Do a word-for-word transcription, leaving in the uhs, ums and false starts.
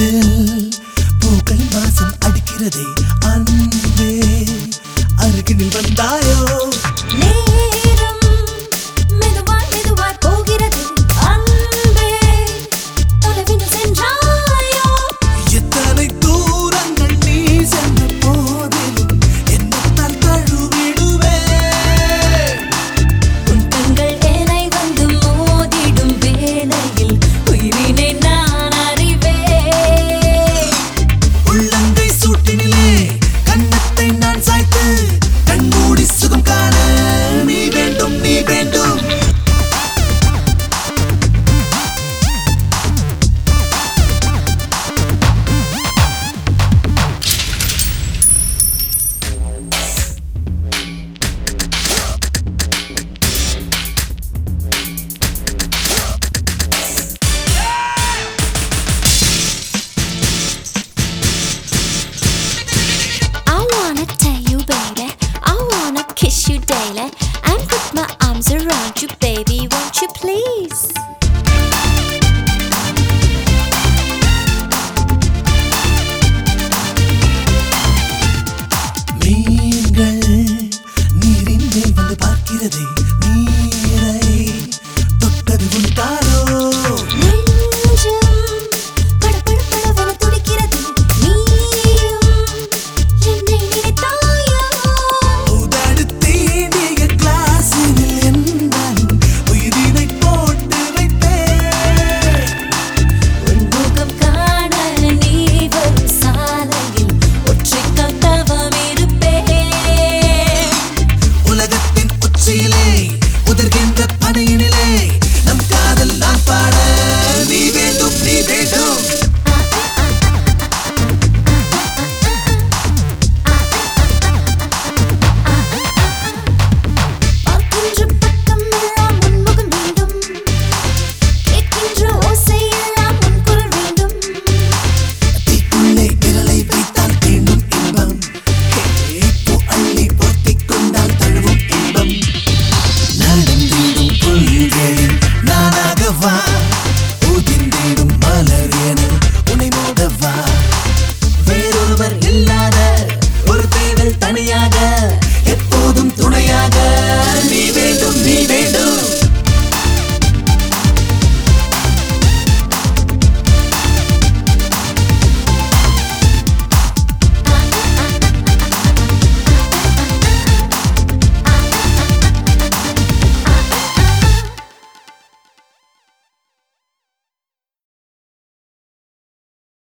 காற்றில் பூக்கள் வாசம் அடிக்கிறதே அன்பே அருகினில் வந்தாயோ நேரம் மெதுவாய் மெதுவாய் போகிறது அன்பே தொலைவில் சென்றாயோ எத்தனை தூரங்கள் நீ சென்ற போதிலும் என்னத்தான் தழுவிடுவே உன் கண்கள் என்னை வந்து மோதிடும் வேளையில் உயிரினை நான் அறிவேன் உள்ளங்கை சூட்டினிலே கண்ணத்தை நான் சாய்த்து கண்மூடி சுகம் காண நீ வேண்டும் நீ வேண்டும் I wanna tell you, baby, I wanna kiss you daily and put my arms around you, baby, won't you please? மீன்கள் நீரின் மேல் வந்து பார்க்கிறதே நீரை தொட்டது உண்டாரோ நெஞ்சம் படபடபடவென துடிக்கிறது நீயும் என்னை நினைத்தாயோ உதடு தீண்டிய கிளாஸினில் எந்தன் உயிரினை போட்டு வைத்தேன் உன் முகம் காண நீ வரும் சாலையில் ஒற்றைக்கால் தவம் இருப்பேன் உலகத்தின் உச்சியிலே உதிர்கின்ற பனையினிலே நம் காதல் நான் பாட நீ வேண்டும் நீ வேண்டும் பார்க்கின்ற பக்கம் எல்லாம் உன் முகம் வேண்டும் கேட்கின்ற ஓசை எல்லாம் உன் குரல் வேண்டும் தீக்குள்ளே விரலை வைத்தால் தீண்டும் இன்பம் பூ அள்ளி போர்த்திக் கொண்டால் தழுவும் இன்பம் நடந்திடும் புல்களில் நானாக வா